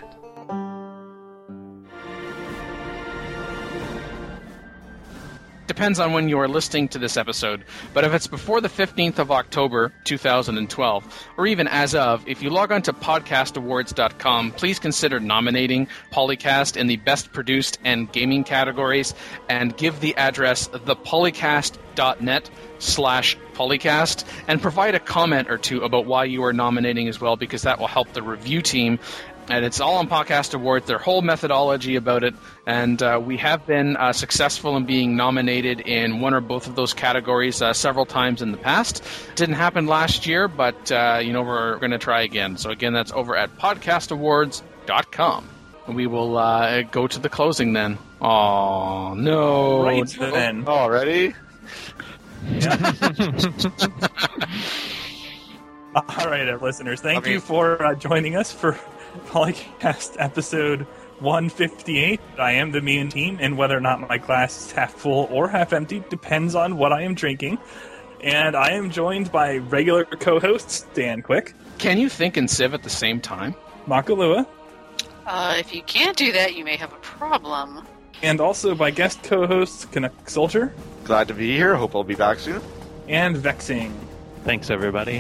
Depends on when you are listening to this episode, but if it's before the 15th of October, 2012, or even as of, if you log on to podcastawards.com, please consider nominating Polycast in the Best Produced and Gaming categories, and give the address thepolycast.net/Polycast, and provide a comment or two about why you are nominating as well, because that will help the review team. And it's all on Podcast Awards, their whole methodology about it. And we have been successful in being nominated in one or both of those categories several times in the past. Didn't happen last year, but, we're going to try again. So, again, that's over at podcastawards.com. We will go to the closing then. Oh, no. Right then. Already? Yeah. All right, listeners. Thank you for joining us for Polycast episode 158. I am the Mean Team, and whether or not my glass is half full or half empty depends on what I am drinking. And I am joined by regular co-hosts Dan Quick. Can you think and Civ at the same time? Makalua. If you can't do that, you may have a problem. And also by guest co-hosts Canuck Soldier. Glad to be here. Hope I'll be back soon. And Vexing. Thanks, everybody.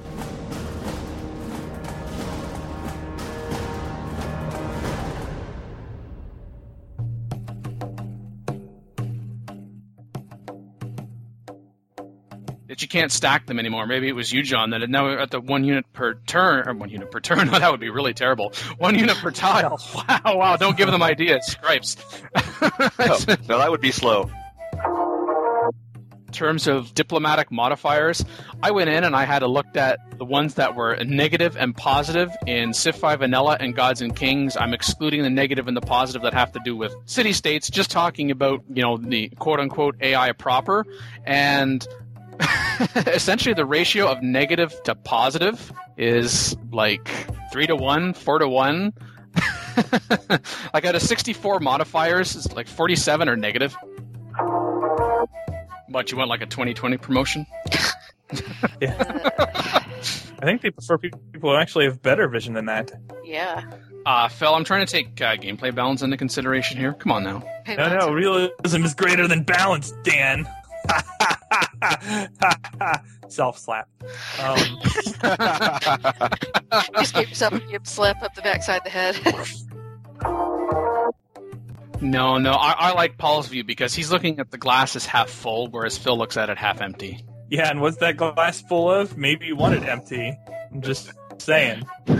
That you can't stack them anymore. Maybe it was you, John, that now we're at the 1 unit per turn, or 1 unit per turn. Oh, that would be really terrible. 1 unit per tile. Wow, don't give them ideas. Scripes. No, that would be slow. In terms of diplomatic modifiers, I went in and I had a look at the ones that were negative and positive in Civ 5 Vanilla and Gods and Kings. I'm excluding the negative and the positive that have to do with city-states, just talking about, the quote-unquote AI proper. And essentially the ratio of negative to positive is like 3-to-1, 4-to-1. Like out of 64 modifiers, it's like 47 are negative. What, you want like a 2020 promotion? Yeah. I think they prefer people who actually have better vision than that. Yeah. Phil, I'm trying to take gameplay balance into consideration here. Come on now. Hey, No, realism is greater than balance, Dan. Self-slap. Just give yourself a hip slap up the backside of the head. No, I like Paul's view because he's looking at the glass as half full, whereas Phil looks at it half empty. Yeah, and what's that glass full of? Maybe you want it empty. I'm just saying.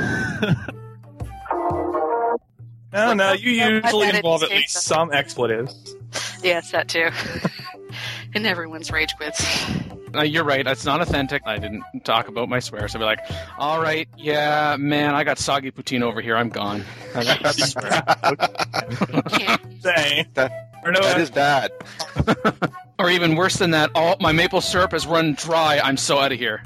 No, you usually involve at least some expletives. Yes, that too. And everyone's rage quits. You're right, it's not authentic. I didn't talk about my swear, so I'd be like, all right, yeah, man, I got soggy poutine over here, I'm gone. Say. That is bad. Or even worse than that, my maple syrup has run dry. I'm so out of here.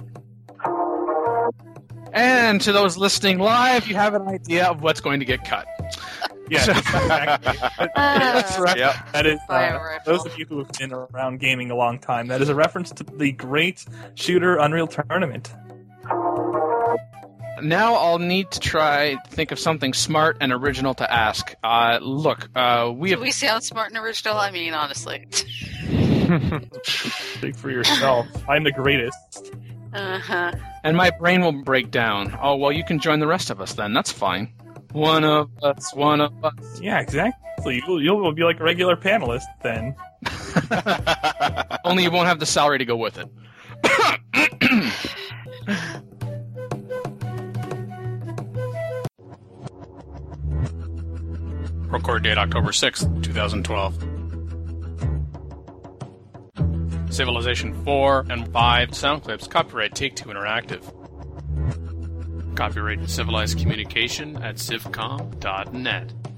And to those listening live, you have an idea of what's going to get cut. Yeah, exactly. That's right. Yep. That is, Fire rifle. those of you who have been around gaming a long time, that is a reference to the great shooter Unreal Tournament. Now I'll need to try to think of something smart and original to ask. Look, we Do have... we sound smart and original? I mean, honestly. Speak for yourself. I'm the greatest. Uh-huh. And my brain will break down. Oh, well, you can join the rest of us then. That's fine. One of us. Yeah, exactly. You'll be like a regular panelist then. Only you won't have the salary to go with it. Record date October 6th, 2012. Civilization 4 and 5 sound clips. Copyright Take-Two Interactive. Copyright Civilized Communication at civcom.net.